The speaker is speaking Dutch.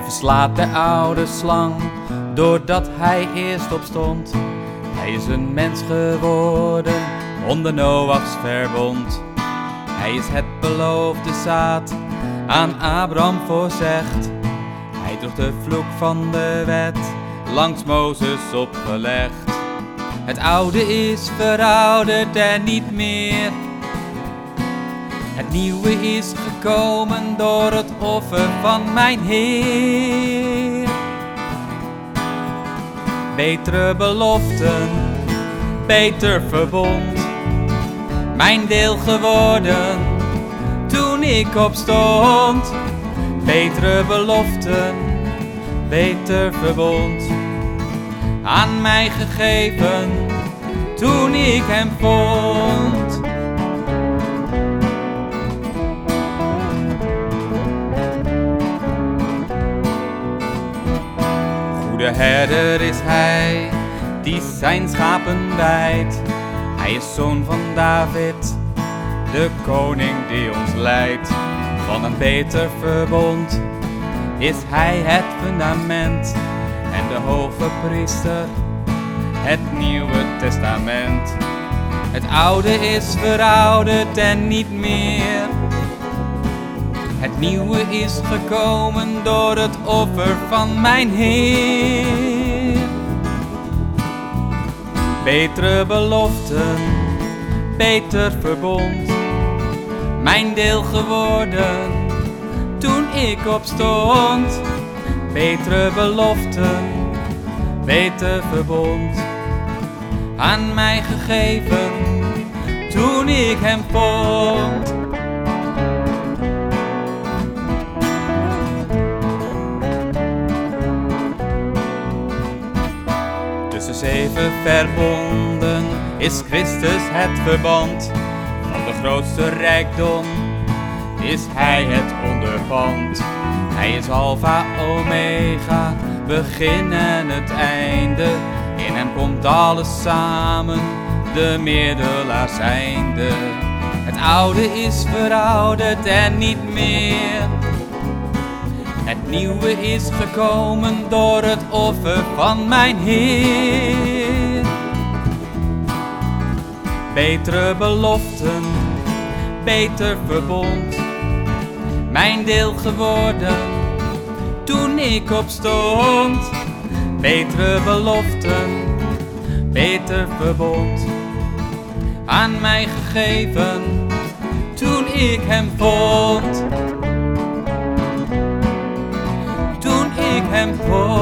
Hij verslaat de oude slang, doordat hij eerst opstond. Hij is een mens geworden, onder Noachs verbond. Hij is het beloofde zaad, aan Abraham voorzegd. Hij droeg de vloek van de wet, langs Mozes opgelegd. Het oude is verouderd en niet meer. Het nieuwe is gekomen door het offer van mijn Heer. Betere beloften, beter verbond, mijn deel geworden toen ik opstond. Betere beloften, beter verbond, aan mij gegeven toen ik hem vond. De herder is hij, die zijn schapen weidt. Hij is zoon van David, de koning die ons leidt. Van een beter verbond is hij het fundament en de hoge priester, het nieuwe testament. Het oude is verouderd en niet meer. Het nieuwe is gekomen door het offer van mijn Heer. Betere beloften, beter verbond, mijn deel geworden toen ik opstond. Betere beloften, beter verbond, aan mij gegeven toen ik hem vond. Tussen 7 verbonden is Christus het verband. Van de grootste rijkdom is hij het onderpand. Hij is Alpha, Omega, begin en het einde. In hem komt alles samen, de middelaar zijnde. Het oude is verouderd en niet meer. Het nieuwe is gekomen door het offer van mijn Heer. Betere beloften, beter verbond, mijn deel geworden toen ik opstond. Betere beloften, beter verbond, aan mij gegeven toen ik hem vond. Hem voor.